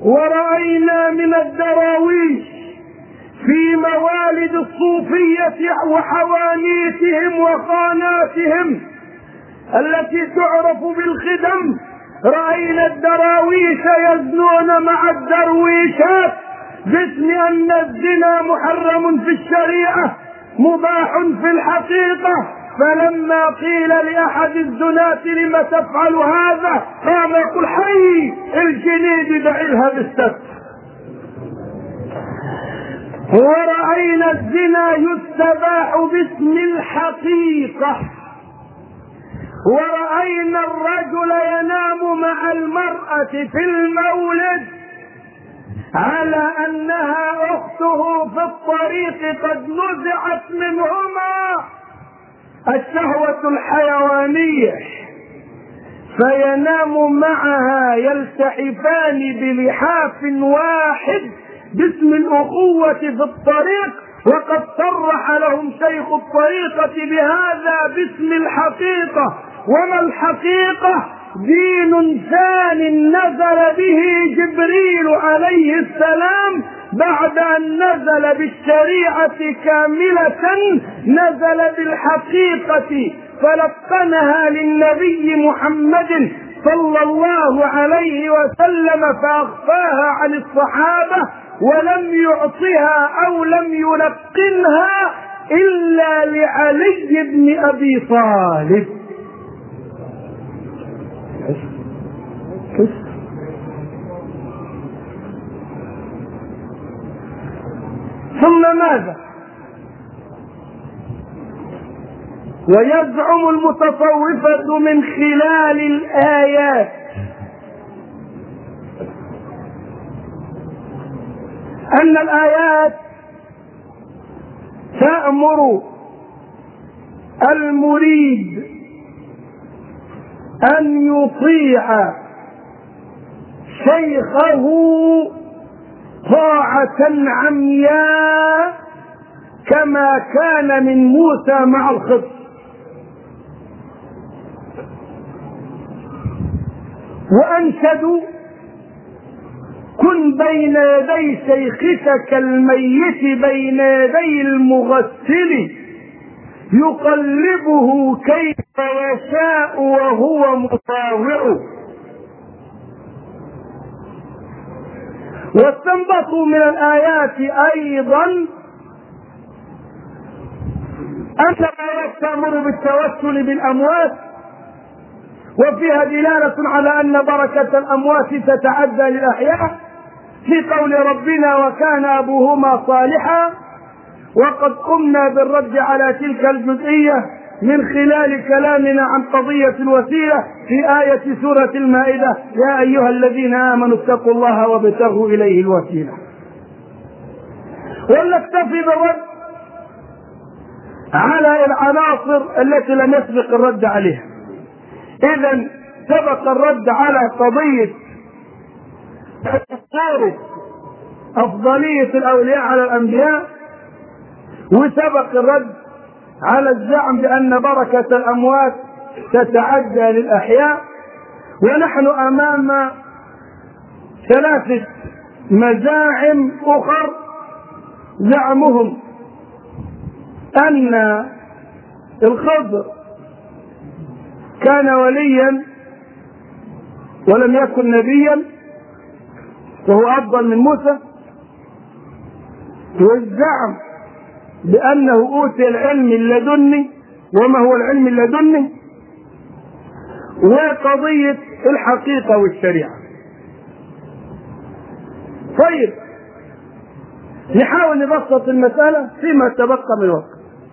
ورأينا من الدراويش في موالد الصوفية وحوانيتهم وخاناتهم التي تعرف بالخدم، رأينا الدراويش يزنون مع الدرويشات باسم أن الزنا محرم في الشريعة مباح في الحقيقة. فلما قيل لأحد الزناة لم تفعل هذا قام يقول حي الجنيد دعيها بالسبت. ورأينا الزنا يستباح باسم الحقيقة، ورأينا الرجل ينام مع المرأة في المولد على أنها أخته في الطريق قد نزعت منهما الشهوة الحيوانية، فينام معها يلتحفان بلحاف واحد باسم الأخوة في الطريق، وقد صرح لهم شيخ الطريقة بهذا باسم الحقيقة. وما الحقيقة؟ دين ثاني نزل به جبريل عليه السلام بعد أن نزل بالشريعة كاملة، نزل بالحقيقة فلقنها للنبي محمد صلى الله عليه وسلم فأخفاها عن الصحابة ولم يعطها أو لم يلقنها إلا لعلي بن أبي طالب. ثم ماذا؟ ويزعم المتصوفة من خلال الآيات أن الآيات تأمر المريد أن يطيع شيخه طاعة عمياء كما كان من موسى مع الخضر. وأنشدوا كن بين يدي شيخك كالميت بين يدي المغسل يقلبه كيف يشاء وهو مطاوع. واستنبطوا من الآيات أيضا أن الآيات تأمر بالتوسل بالأموات، وفيها دلالة على أن بركة الأموات تتعدى للأحياء في قول ربنا وكان أبوهما صالحا. وقد قمنا بالرد على تلك الجزئية من خلال كلامنا عن قضية الوسيلة في آية سورة المائدة يا أيها الذين آمنوا اتقوا الله وابتغوا إليه الوسيلة. ولنكتفي بالرد على العناصر التي لم يسبق الرد عليها. إذن سبق الرد على قضية أفضلية الأولياء على الأنبياء، وسبق الرد على الزعم بأن بركة الأموات تتعدى للأحياء. ونحن أمام ثلاثة مزاعم أخر، زعمهم أن الخضر كان وليا ولم يكن نبيا وهو أفضل من موسى، والزعم بأنه أوتي العلم اللدني. وما هو العلم اللدني؟ وقضية الحقيقة والشريعة. طيب نحاول نبسط المسألة فيما تبقى من وقت.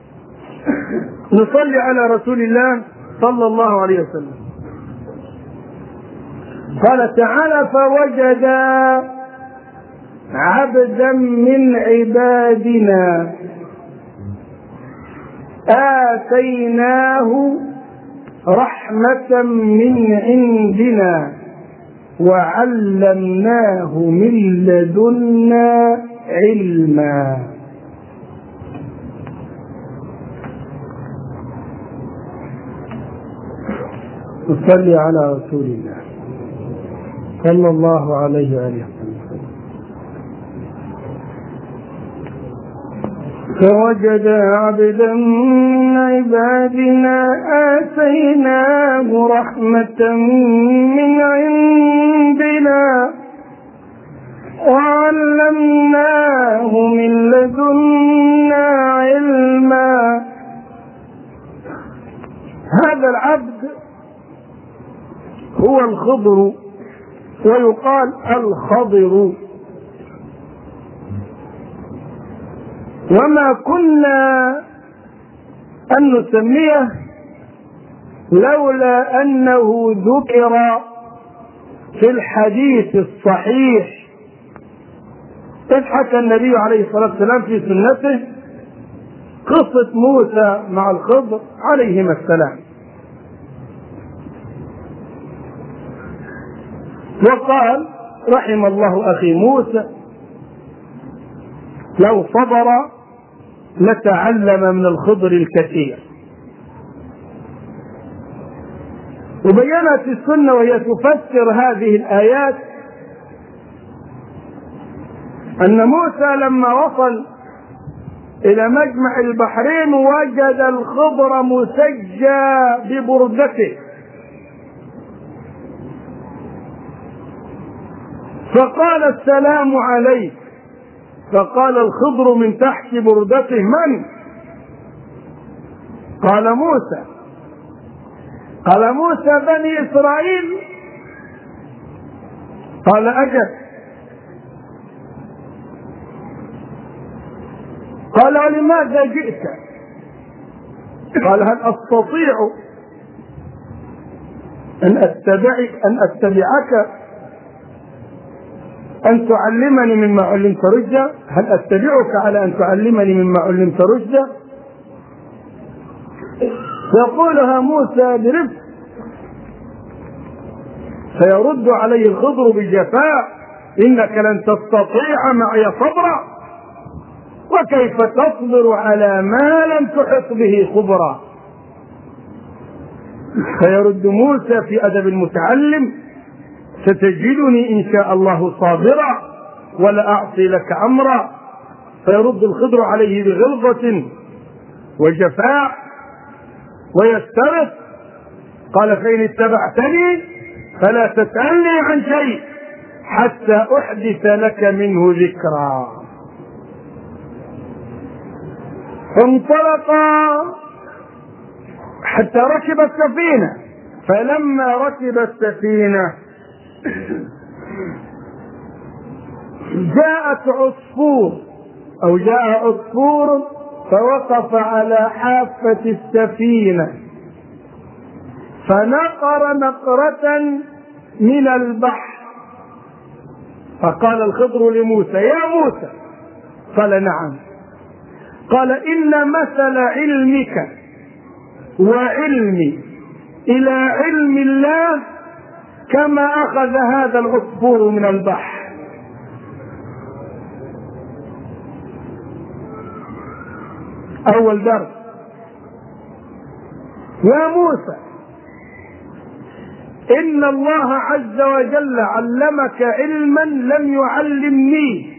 نصلي على رسول الله صلى الله عليه وسلم. قال تعالى فوجد عبدا من عبادنا آتيناه رحمة من عندنا وعلمناه من لدنا علما. نصلي على رسول الله صلى الله عليه وآله وسلم. فوجد عبدا من عبادنا آتيناه رحمة من عندنا وعلمناه من لدنا علما. هذا العبد هو الخضر، ويقال الخضر. وما كنا أن نسميه لولا أنه ذكر في الحديث الصحيح إذ حكى النبي عليه الصلاة والسلام في سنته قصة موسى مع الخضر عليهما السلام، وقال رحم الله أخي موسى لو صبر لتعلم من الخضر الكثير. وبينت السنة وهي تفسر هذه الآيات أن موسى لما وصل إلى مجمع البحرين وجد الخضر مسجى ببردته، فقال السلام عليك، فقال الخضر من تحت بردته من؟ قال موسى. قال موسى بني إسرائيل؟ قال أجل. قال ولماذا جئت؟ قال هل أستطيع أن أتبعك أن تعلمني مما علمت رشدا؟ هل أتبعك على أن تعلمني مما علمت رشدا؟ يقولها موسى برفق، فيرد عليه الخضر بجفاء إنك لن تستطيع معي صبرا، وكيف تصبر على ما لم تحط به خبرا؟ فيرد موسى في أدب المتعلم ستجدني إن شاء الله صابرا ولا أعصي لك أمرا. فيرد الخضر عليه بغلظة وجفاء ويسترد، قال فإن اتبعتني فلا تسألني عن شيء حتى أحدث لك منه ذكرا. فانطلقا حتى ركب السفينة، فلما ركب السفينة جاء عصفور فوقف على حافة السفينة فنقر نقرة من البحر، فقال الخضر لموسى يا موسى، قال نعم. قال إن مثل علمك وعلمي إلى علم الله كما أخذ هذا العصفور من البحر. أول درس يا موسى إن الله عز وجل علمك علما لم يعلمني،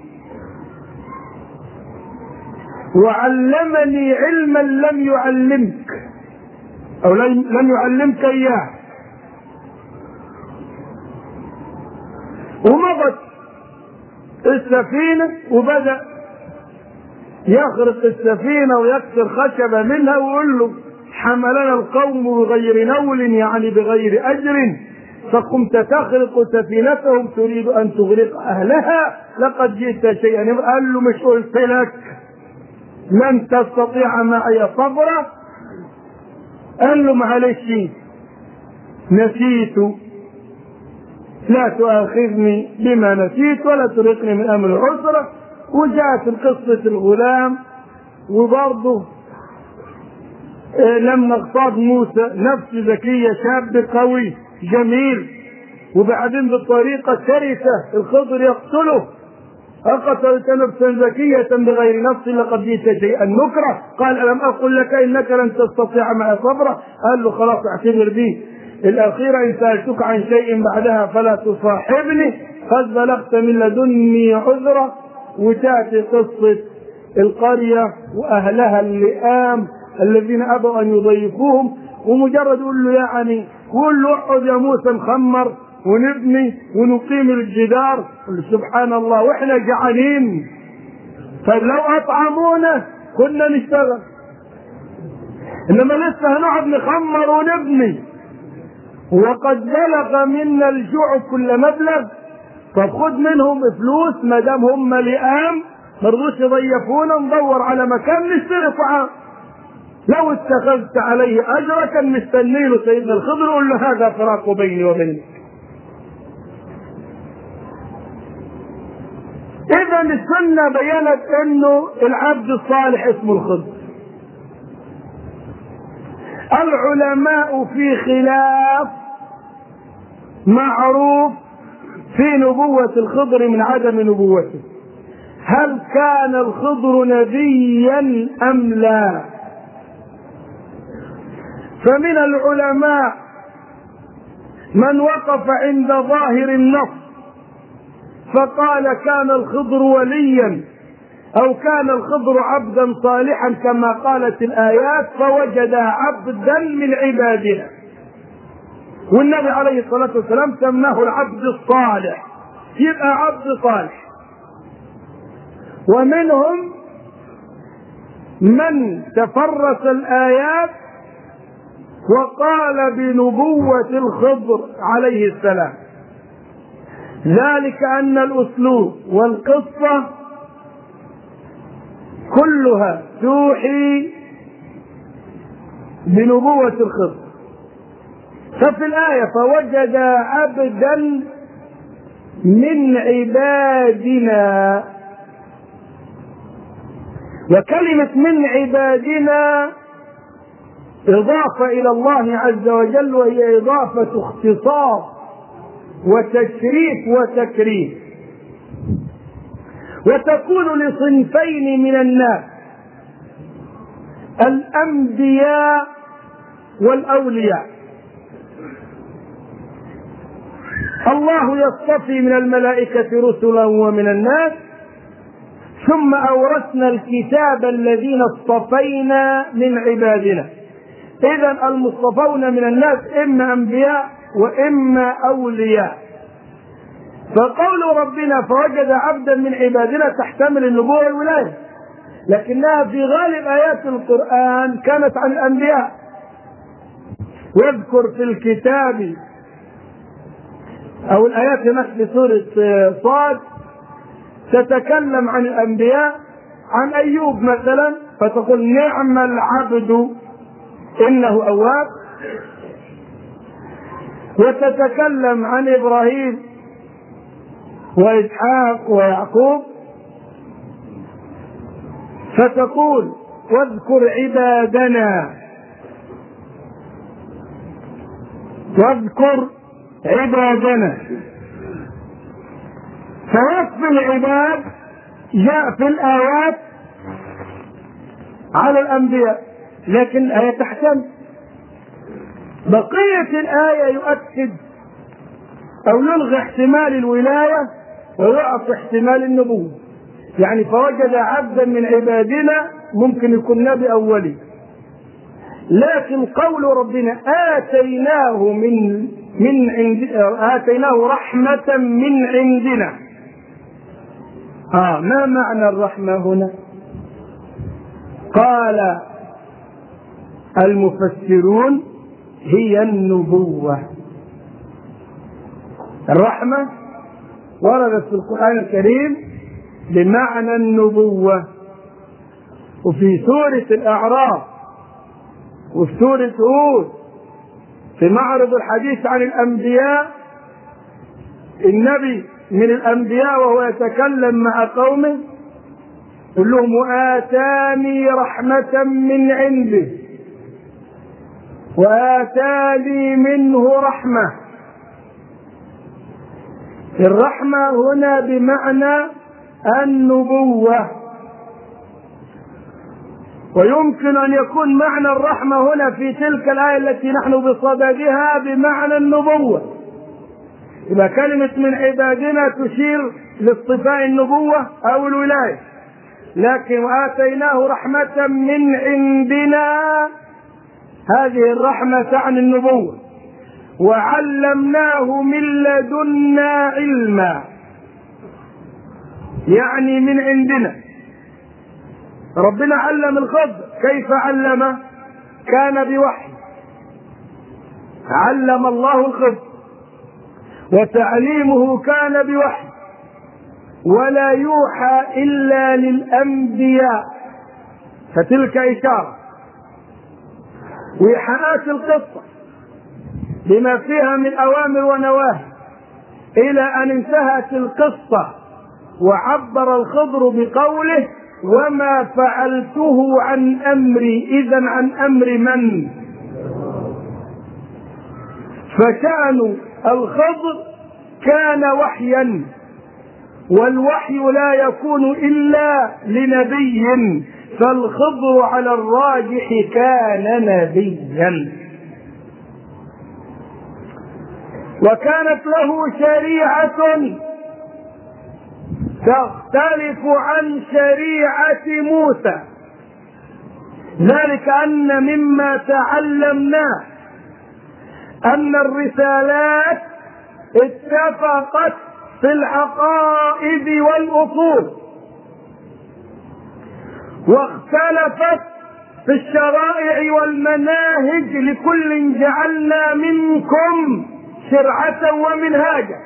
وعلمني علما لم يعلمك أو لم يعلمك إياه. ومضت السفينة وبدأ يخرق السفينة ويكسر خشبة منها ويقول له حملنا القوم بغير نول يعني بغير أجر فقمت تخرق سفينتهم تريد أن تغرق أهلها لقد جئت شيئا. قال له مش قلت لك لن تستطيع معي صبرا؟ قال له معلش نسيت لا تؤاخذني بما نسيت ولا ترقني من أمر العسرة. وجاءت قصة الغلام، وبرضه لما اغتاظ موسى نفس ذكية شاب قوي جميل، وبعدين بالطريقة شرسة الخضر يقتله. أقتلت نفسا ذكية بغير نفس لقد جئت شيئا نكرا. قال ألم أقل لك إنك لن تستطيع معي صبرا؟ قال له خلاص اعتبر بي الأخيرة إن سألتك عن شيء بعدها فلا تصاحبني قد بلغت من لدني عذرا. وتأتي قصة القرية وأهلها اللئام الذين أبوا أن يضيفوهم، ومجرد يقول له يعني قول له اقعد يا موسى نخمر ونبني ونقيم الجدار، سبحان الله واحنا جعانين، فلو أطعمونا كنا نشتغل، إنما لسه هنقعد نخمر ونبني وقد بلغ منا الجوع كل مبلغ، فخذ منهم فلوس ما دام هم لئام ما رضوش يضيفونا، ندور على مكان نشتري طعام. لو اتخذت عليه اجرا كان مستني له سيدنا الخضر يقول له هذا فراق بيني وبينك. اذا السنه بينت انه العبد الصالح اسمه الخضر. العلماء في خلاف معروف في نبوة الخضر من عدم نبوته، هل كان الخضر نبيا أم لا؟ فمن العلماء من وقف عند ظاهر النص فقال كان الخضر وليا أو كان الخضر عبدا صالحا كما قالت الآيات فوجد عبدا من عبادنا، والنبي عليه الصلاة والسلام سماه العبد الصالح، يبقى عبد صالح. ومنهم من تفرس الآيات وقال بنبوة الخضر عليه السلام، ذلك أن الأسلوب والقصة كلها توحي بنبوة الخضر. ففي الآية فوجد عبدا من عبادنا، وكلمة من عبادنا إضافة إلى الله عز وجل، وهي إضافة اختصاص وتشريف وتكريم، وتكون لصنفين من الناس: الأنبياء والأولياء. الله يصطفي من الملائكة رسلا ومن الناس، ثم أورثنا الكتاب الذين اصطفينا من عبادنا. إذن المصطفون من الناس إما أنبياء وإما أولياء. فقول ربنا فوجد عبدا من عبادنا تحتمل النبوة والولاية، لكنها في غالب آيات القرآن كانت عن الأنبياء. واذكر في الكتاب، أو الآيات هناك في سورة صاد تتكلم عن الأنبياء، عن أيوب مثلا فتقول نعم العبد إنه أواب، وتتكلم عن إبراهيم وإسحاق ويعقوب فتقول واذكر عبادنا، واذكر عبادنا. فوصف العباد جاء في الآيات على الأنبياء، لكن الآية تحتمل بقية الآية يؤكد أو يلغي احتمال الولاية ويعطي احتمال النبوة. يعني فوجد عبدا من عبادنا ممكن يكون نبي أو ولي، لكن قول ربنا آتيناه رحمة من عندنا. ما معنى الرحمة هنا؟ قال المفسرون هي النبوة. الرحمة وردت في القرآن الكريم بمعنى النبوة، وفي سورة الأعراف وفي سورة هود في معرض الحديث عن الأنبياء، النبي من الأنبياء وهو يتكلم مع قومه يقول لهم وآتاني رحمة من عنده وآتاني منه رحمة. الرحمة هنا بمعنى النبوة، ويمكن أن يكون معنى الرحمة هنا في تلك الآية التي نحن بصددها بمعنى النبوة. إذا كلمة من عبادنا تشير لاصطفاء النبوة أو الولاية، لكن وآتيناه رحمة من عندنا، هذه الرحمة تعني النبوة. وعلمناه من لدنا علما، يعني من عندنا. ربنا علم الخضر. كيف علمه؟ كان بوحي. علم الله الخضر، وتعليمه كان بوحي، ولا يوحى إلا للأنبياء، فتلك إشارة. وإيحاءات القصة بما فيها من أوامر ونواهي إلى أن انتهت القصة وعبر الخضر بقوله: وما فعلته عن أمري. إذن عن أمر من؟ فشأن الخضر كان وحيا، والوحي لا يكون إلا لنبي، فالخضر على الراجح كان نبيا. وكانت له شريعة تختلف عن شريعة موسى، ذلك أن مما تعلمناه أن الرسالات اتفقت في العقائد والأصول، واختلفت في الشرائع والمناهج، لكل جعلنا منكم شرعة ومنهاجا.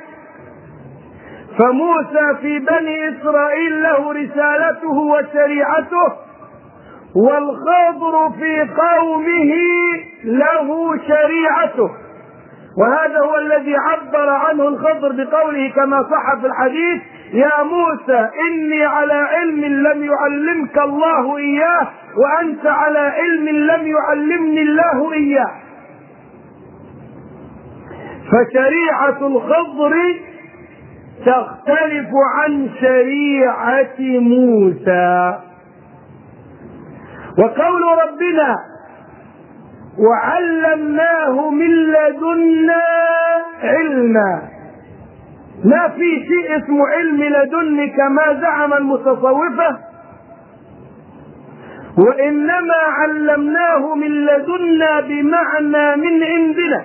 فموسى في بني إسرائيل له رسالته وشريعته، والخضر في قومه له شريعته. وهذا هو الذي عبر عنه الخضر بقوله كما صح في الحديث: يا موسى إني على علم لم يعلمك الله إياه، وأنت على علم لم يعلمني الله إياه. فشريعة الخضر تختلف عن شريعة موسى. وقول ربنا: وعلمناه من لدنا علما، ما في شيء اسمه علم لدني كما زعم المتصوفة، وإنما علمناه من لدنا بمعنى من عندنا.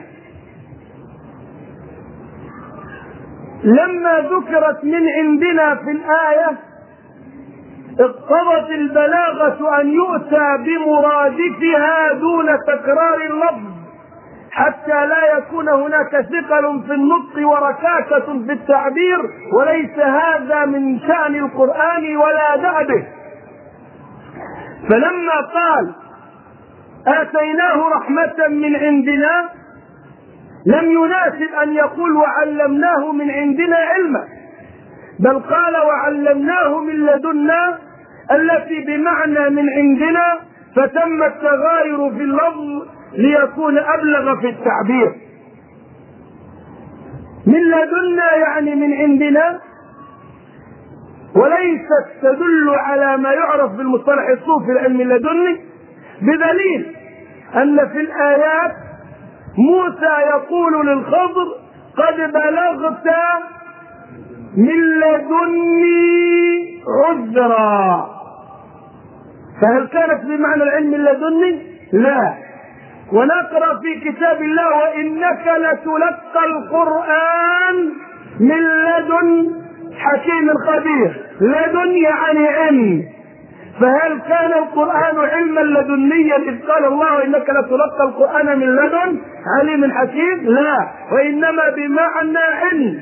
لما ذكرت من عندنا في الآية اقتضت البلاغة أن يؤتى بمرادفها دون تكرار اللفظ، حتى لا يكون هناك ثقل في النطق وركاكة في التعبير، وليس هذا من شأن القرآن ولا دأبه. فلما قال آتيناه رحمة من عندنا، لم يناسب أن يقول وعلمناه من عندنا علما، بل قال وعلمناه من لدنا، التي بمعنى من عندنا، فتم التغاير في اللفظ ليكون أبلغ في التعبير. من لدنا يعني من عندنا، وليست تدل على ما يعرف بالمصطلح الصوفي العلم اللدني، بدليل أن في الآيات موسى يقول للخضر: قد بلغت من لدني عذرا. فهل كانت بمعنى العلم اللدني؟ لا. ونقرأ في كتاب الله: وإنك لتلقى القرآن من لدن حكيم خبير. لدن يعني علم. فهل كان القرآن علما لدنيا إذ قال الله إنك لتلقى القرآن من لدن عليم حكيم؟ لا، وإنما بمعنى علم.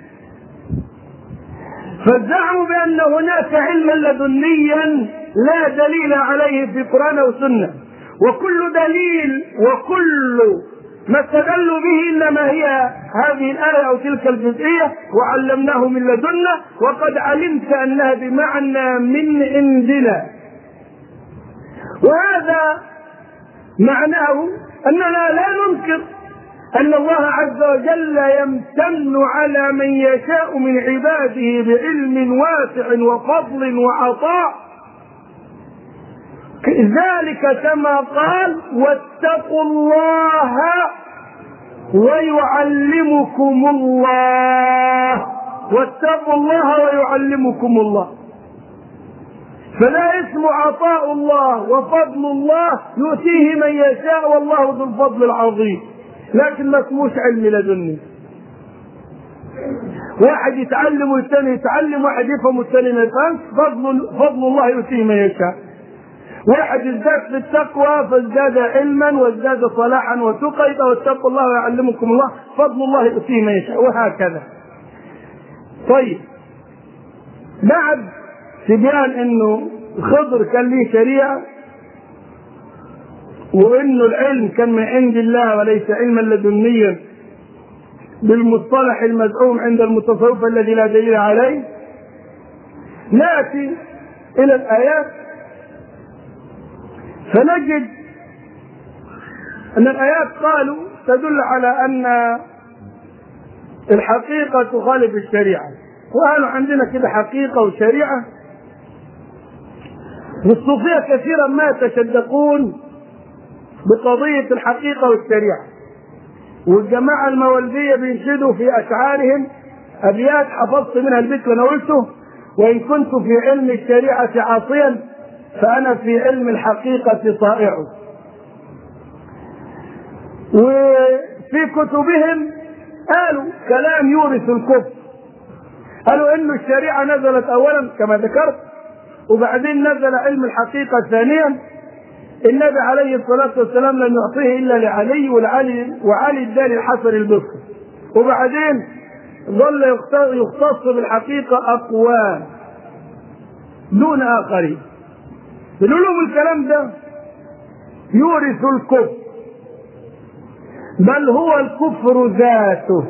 فالزعم بأن هناك علما لدنيا لا دليل عليه في القرآن والسنة، وكل دليل وكل ما استدلوا به إنما هي هذه الآية أو تلك الجزئية: وعلمناه من لدنا، وقد علمت أنها بمعنى من عندنا. وهذا معناه أننا لا ننكر أن الله عز وجل يمتن على من يشاء من عباده بعلم واسع وفضل وعطاء، ذلك كما قال: واتقوا الله ويعلمكم الله. واتقوا الله ويعلمكم الله. فلا اسمه عطاء الله وفضل الله يؤتيه من يشاء والله ذو الفضل العظيم، لكن ما اسموش علم لدني. واحد يتعلم والثاني يتعلم، واحد يفهم والثاني ما يفهمش، فضل الله يؤتيه من يشاء. واحد ازداد في التقوى فازداد علما وازداد صلاحا وتقى، يبقى واتقوا الله ويعلمكم الله، فضل الله يؤتيه من يشاء، وهكذا. طيب، بعد تبيان انه خضر كان له شريعه وانه العلم كان من عند الله وليس علما لدنيا بالمصطلح المزعوم عند المتصوف الذي لا دليل عليه، ناتي الى الايات فنجد ان الايات قالوا تدل على ان الحقيقه تخالف الشريعه، وقالوا عندنا كده حقيقه وشريعه. والصوفيه كثيرا ما يتشدقون بقضيه الحقيقه والشريعه، والجماعه المولديه بينشدوا في اشعارهم ابيات حفظت منها البيت ونولته: وان كنت في علم الشريعه عاصيا فانا في علم الحقيقه طائع. وفي كتبهم قالوا كلام يورث الكفر، قالوا ان الشريعه نزلت اولا كما ذكرت، وبعدين نزل علم الحقيقه ثانيا. النبي عليه الصلاه والسلام لم يعطيه الا لعلي، وعلي ادى للحسن البصري، وبعدين ظل يختص بالحقيقه اقوام دون اخرين. بنقول لهم الكلام ده يورث الكفر، بل هو الكفر ذاته.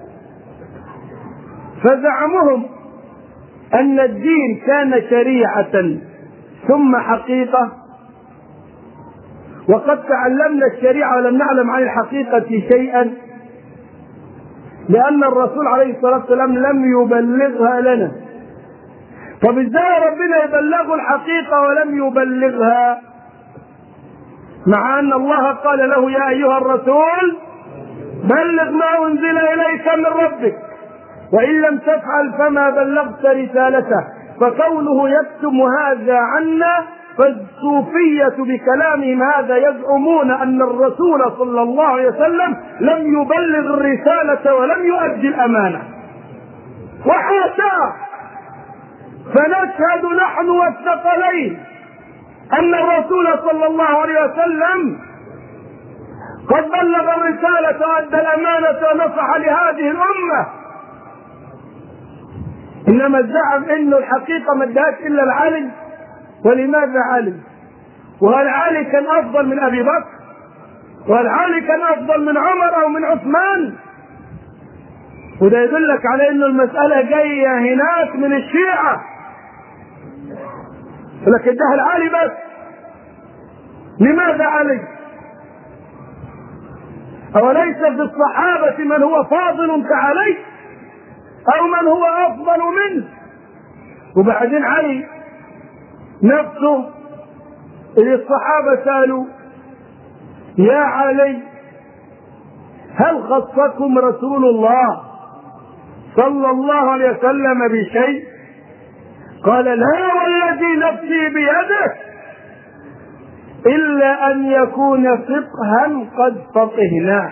فزعمهم ان الدين كان شريعه ثم حقيقه، وقد تعلمنا الشريعه ولم نعلم عن الحقيقه شيئا، لان الرسول عليه الصلاه والسلام لم يبلغها لنا. طب ازاي ربنا يبلغ الحقيقه ولم يبلغها، مع ان الله قال له: يا ايها الرسول بلغ ما انزل اليك من ربك وان لم تفعل فما بلغت رسالته. فكونه يكتم هذا عنا، فالصوفيه بكلامهم هذا يزعمون ان الرسول صلى الله عليه وسلم لم يبلغ الرساله ولم يؤدي الامانه، وحاشاه. فنشهد نحن والثقلين ان الرسول صلى الله عليه وسلم قد بلغ الرساله وادى الامانه ونصح لهذه الامه، انما زعم انه الحقيقه ما ادهاش الا العلم. ولماذا علم؟ وهل علي كان افضل من ابي بكر؟ وهل علي كان افضل من عمر او من عثمان؟ وده يدلك على انه المساله جايه هناك من الشيعه، لكن ده العلي بس. لماذا علي؟ اوليس في الصحابه من هو فاضل كعلي او من هو افضل منه؟ وبعدين علي نفسه اللي الصحابه سالوا: يا علي هل خصكم رسول الله صلى الله عليه وسلم بشيء؟ قال: لا والذي نفسي بيده الا ان يكون فقها قد فقهناه.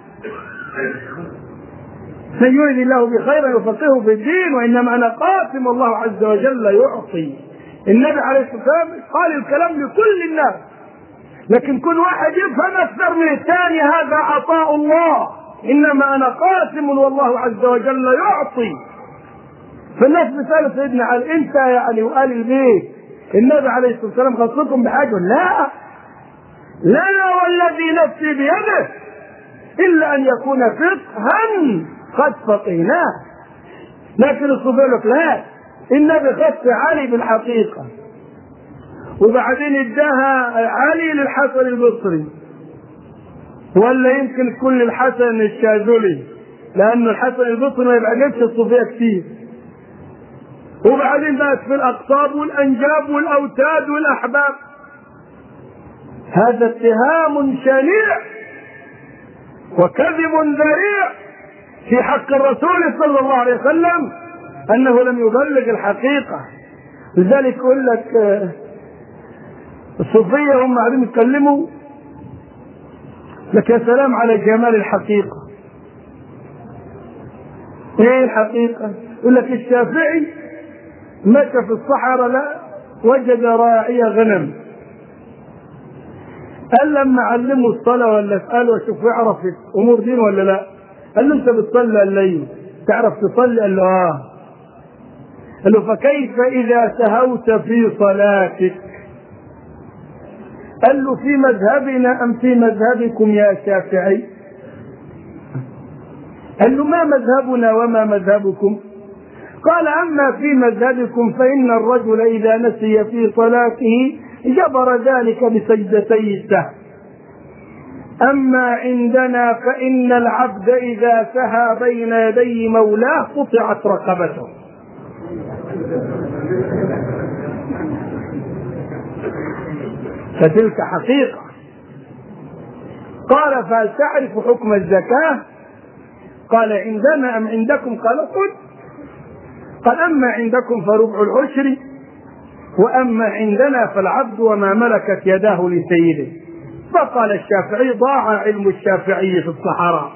من يريد الله بخيرا يفقهه في الدين، وانما انا قاسم الله عز وجل يعطي. النبي عليه الصلاه والسلام قال الكلام لكل الناس، لكن كل واحد يفهم اكثر من الثاني، هذا عطاء الله، انما انا قاسم والله عز وجل يعطي. فالناس بتسال سيدنا علي: انت يا علي وآل البيت النبي عليه الصلاه والسلام خصكم بحاجه؟ لا، لا والذي نفسي بيده الا ان يكون فقها قد فقهناه. لكن الصوفيه يقول لك: لا، النبي خص علي بالحقيقه، وبعدين اداها علي للحسن البصري، ولا يمكن كل الحسن الشاذلي، لأن الحسن البصري ما يبعدش الصوفية كتير. وبعدين بقت في الأقطاب والأنجاب والأوتاد والأحباب. هذا اتهام شنيع وكذب ذريع في حق الرسول صلى الله عليه وسلم، أنه لم يبلغ الحقيقة. لذلك يقول لك الصوفية هم قاعدين يتكلموا لك يا سلام على جمال الحقيقة. ايه الحقيقة؟ يقول لك الشافعي مشى في الصحراء لا وجد راعي غنم، قال لما علمه الصلاة ولا اسأله وشوف يعرف امور دين ولا لا، قال له انت بتصلي الليل تعرف تصلي؟ قال له اه. قال له فكيف اذا سهوت في صلاتك؟ قال له في مذهبنا ام في مذهبكم يا شافعي؟ قال له ما مذهبنا وما مذهبكم؟ قال اما في مذهبكم فان الرجل اذا نسي في صلاته جبر ذلك بسجدتي السهو، اما عندنا فان العبد اذا سهى بين يدي مولاه قطعت رقبته. فتلك حقيقة. قال فهل تعرف حكم الزكاة؟ قال عندنا أم عندكم؟ قال قل. قال أما عندكم فربع العشر وأما عندنا فالعبد وما ملكت يداه لسيده. فقال الشافعي ضاع علم الشافعي في الصحراء.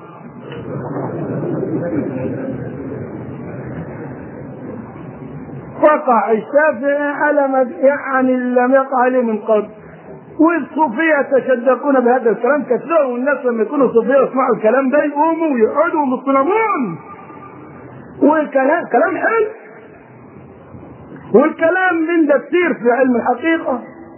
وقع الشافعي على ما يعني لم يقع عليه من قبل. والصوفية يتشدقون بهذا الكلام كثيرا، والناس لما يكونوا صوفية يسمعوا الكلام ده يقوموا ويقعدوا ومصطنمون. والكلام كلام حلو، والكلام من ده كثير في علم الحقيقة،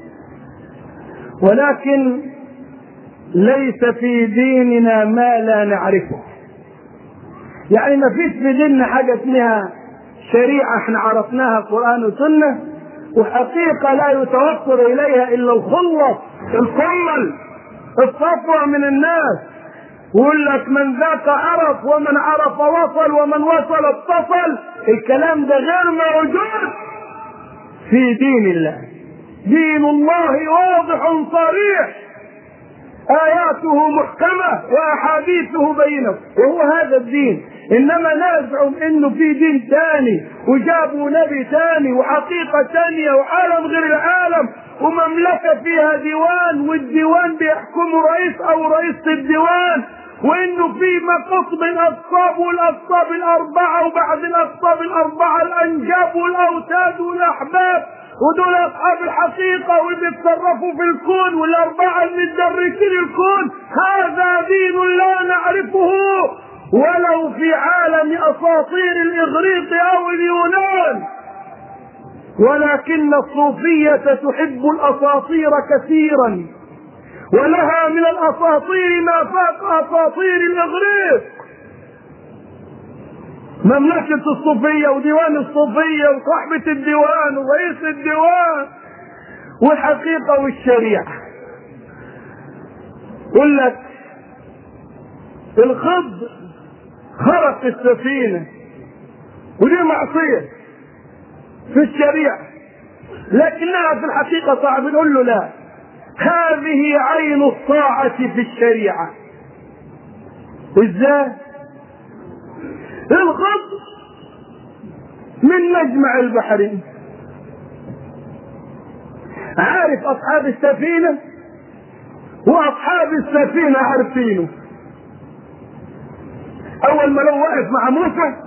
ولكن ليس في ديننا ما لا نعرفه. يعني ما فيش في ديننا حاجة اسمها شريعة احنا عرفناها قرآن وسنة وحقيقة لا يتوصل إليها إلا الخلص الكمل الصفوة من الناس. يقول لك من ذاك عرف ومن عرف وصل ومن وصل اتصل. الكلام ده غير موجود في دين الله. دين الله واضح صريح، آياته محكمة وأحاديثه بينة، وهو هذا الدين. إنما نزعم إنه في دين ثاني وجابوا نبي ثاني وحقيقة ثانية وعالم غير العالم ومملكة فيها ديوان والديوان بيحكمه رئيس أو رئيسة الديوان، وإنه في مقص من الأقطاب والأقطاب الأربعة وبعد الأقطاب الأربعة الأنجاب والأوتاد والأحباب، ودول أصحاب الحقيقة واللي بيتصرفوا في الكون والأربعة المتدركين الكون. هذا دين لا نعرفه ولو في عالم أساطير الإغريق أو اليونان. ولكن الصوفية تحب الأساطير كثيرا، ولها من الأساطير ما فاق أساطير الإغريق. مملكة الصوفية وديوان الصوفية وصاحبة الديوان ورئيس الديوان والحقيقة والشريعة. يقول لك الخضر خرق السفينة ودي معصية في الشريعة، لكنها في الحقيقة صعب. نقول له لا، هذه عين الطاعة في الشريعة. ازاي؟ الخضر من مجمع البحرين، عارف اصحاب السفينة واصحاب السفينة عارفينه. اول ما لو وقف مع موسى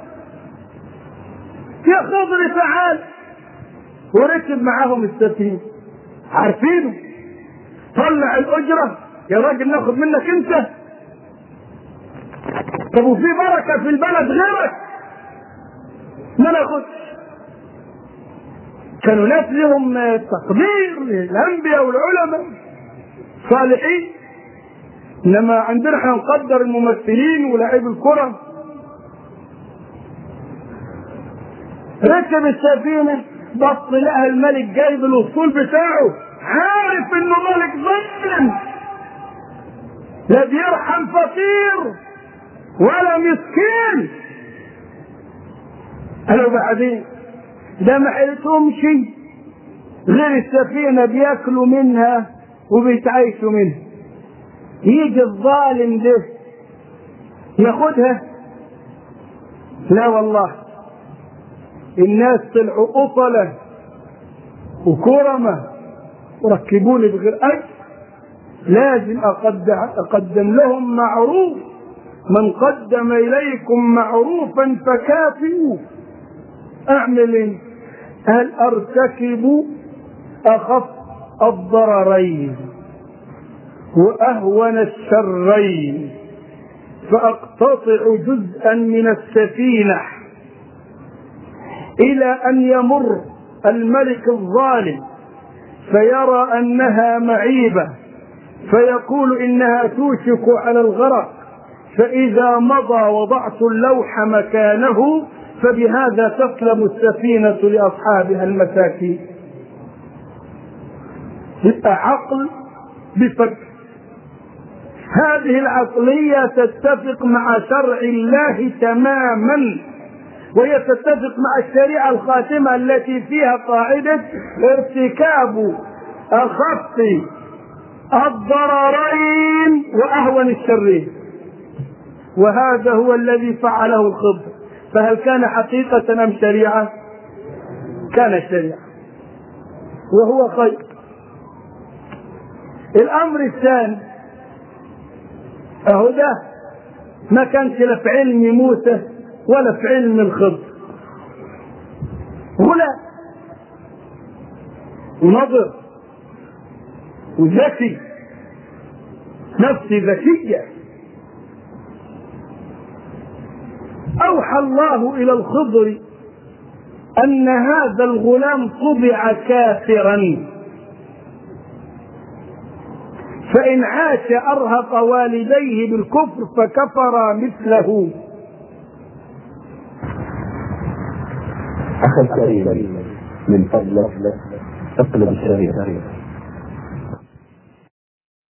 يا خضر تعال وركب معاهم السفينة، عارفينه. طلع الاجرة يا راجل ناخد منك انت. طب وفي بركة في البلد غيرك ما ناخدش. كانوا ناس لهم تقدير للانبياء والعلماء صالحين، انما عندنا احنا نقدر الممثلين ولاعيب الكرة. ركب السفينة بص لها الملك جايب الاسطول بتاعه، عارف انه ملك ظالم لا بيرحم فقير ولا مسكين. قالوا بعدين ده ما حيلتهمش غير السفينة بياكلوا منها وبيتعايشوا منها، يجي الظالم ده ياخدها؟ لا والله، الناس طلعوا أصلة وكرمة وركبوني بغير أجر، لازم أقدم لهم معروف. من قدم إليكم معروفا فكافئوه. أعمل إيه؟ هل أرتكب أخف الضررين وأهون الشرين فأقتطع جزءا من السفينة إلى أن يمر الملك الظالم فيرى أنها معيبة فيقول إنها توشك على الغرق، فإذا مضى وضعت اللوح مكانه، فبهذا تسلم السفينة لأصحابها المساكين. يبقى عقل بفكر. هذه العقلية تتفق مع شرع الله تماما، وهي تتفق مع الشريعة الخاتمة التي فيها قاعدة ارتكاب أخف الضررين وأهون الشرين. وهذا هو الذي فعله الخضر. فهل كان حقيقة أم شريعة؟ كان شريعة وهو خير. الأمر الثاني أهو ده ما كانش لا في علم موسى ولا في علم الخضر، هنا ونظر وذكي، نفسي ذكية. أوحى الله إلى الخضر أن هذا الغلام طبع كافرا، فإن عاش أرهق والديه بالكفر فكفر مثله. أخي الكريم من فضلك اقلب الشريط